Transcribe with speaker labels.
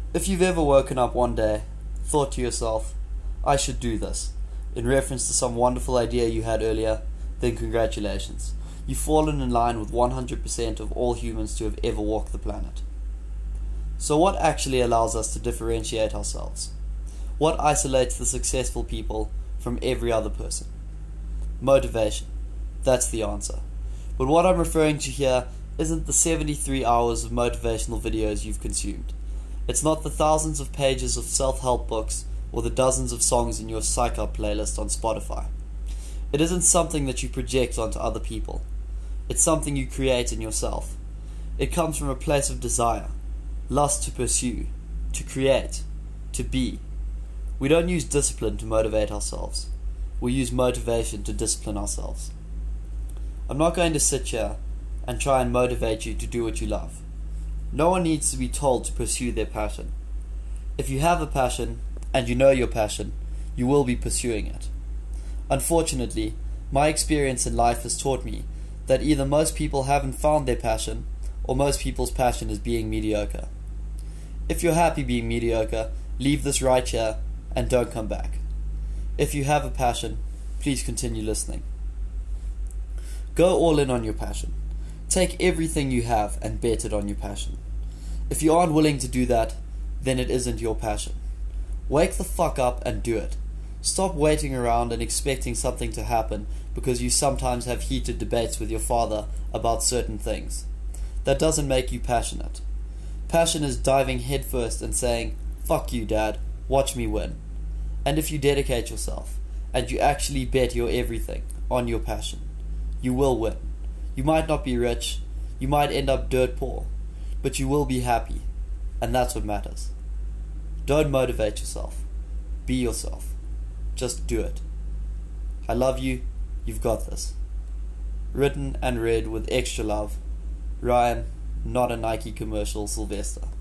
Speaker 1: If you've ever woken up one day, thought to yourself, I should do this, in reference to some wonderful idea you had earlier, then congratulations. You've fallen in line with 100% of all humans to have ever walked the planet. So what actually allows us to differentiate ourselves? What isolates the successful people from every other person? Motivation. That's the answer. But what I'm referring to here isn't the 73 hours of motivational videos you've consumed. It's not the thousands of pages of self-help books or the dozens of songs in your Psych Up playlist on Spotify. It isn't something that you project onto other people. It's something you create in yourself. It comes from a place of desire, lust to pursue, to create, to be. We don't use discipline to motivate ourselves. We use motivation to discipline ourselves. I'm not going to sit here and try and motivate you to do what you love. No one needs to be told to pursue their passion. If you have a passion, and you know your passion, you will be pursuing it. Unfortunately, my experience in life has taught me that either most people haven't found their passion, or most people's passion is being mediocre. If you're happy being mediocre, leave this right here and don't come back. If you have a passion, please continue listening. Go all in on your passion. Take everything you have and bet it on your passion. If you aren't willing to do that, then it isn't your passion. Wake the fuck up and do it. Stop waiting around and expecting something to happen because you sometimes have heated debates with your father about certain things. That doesn't make you passionate. Passion is diving headfirst and saying, fuck you, Dad, watch me win. And if you dedicate yourself, and you actually bet your everything on your passion, you will win. You might not be rich, you might end up dirt poor, but you will be happy, and that's what matters. Don't motivate yourself. Be yourself. Just do it. I love you. You've got this. Written and read with extra love. Ryan, not a Nike commercial, Sylvester.